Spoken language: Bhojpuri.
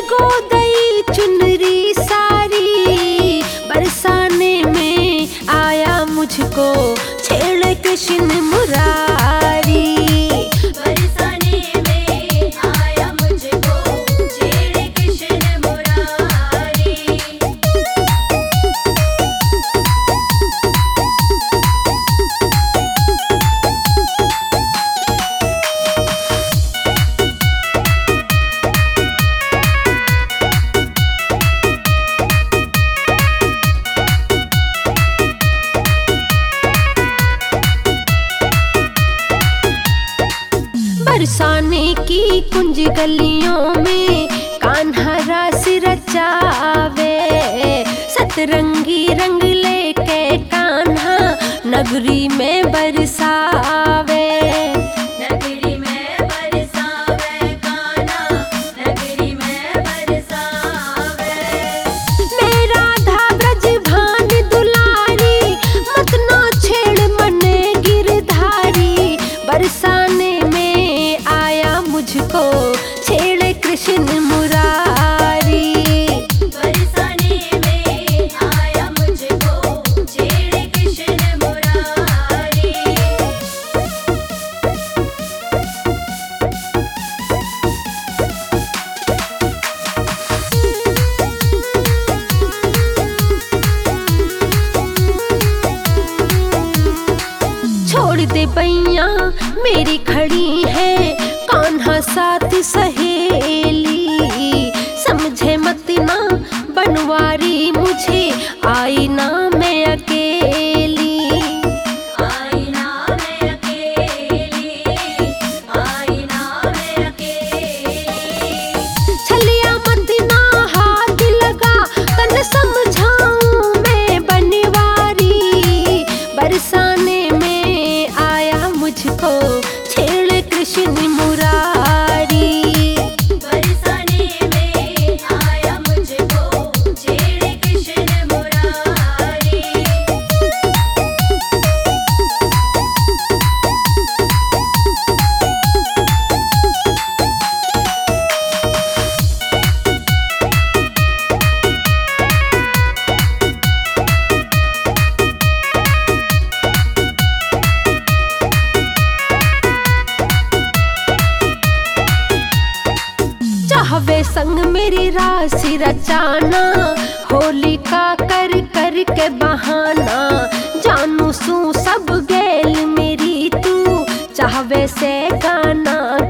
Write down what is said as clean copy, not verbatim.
भिगो दई चुनरी सारी, बरसाने में आया मुझको छेड़ कृष्ण मुरारी। बरसाने में आया मुझको छेड़ कृष्ण मुरारी। बरसाने की कुंज गलियों में कान्हा रास रचावे, सतरंगी रंग लेके कान्हा नगरी में बरसावे। नगरी में बरसावे कान्हा, नगरी में बरसावे। मेरा राधा ब्रज भान दुलारी, मत ना छेड़ मने गिरधारी। बरसाने में आया मुझको छेड़ कृष्ण मुरारी। बरसाने में आया मुझको छेड़ कृष्ण मुरारी। छोड़ दे बैया मेरी खड़ी है कान्हा साथ सहेली, समझे मत ना बनवारी मुझे आई ना मैं अकेली। आई ना मैं अकेली, आई ना मैं अकेली। छलिया मत ना हाथ लगा, तन समझाऊं मैं बनवारी। बरसाने में आया मुझको छेड़ कृष्ण मुरारी। बरसाने में आया मुझको छेड़ कृष्ण मुरारी। चाहवे संग मेरी राशि रचाना, होली का कर कर के बहाना। जानू सू सब गेल मेरी तू, चाहवे से गाना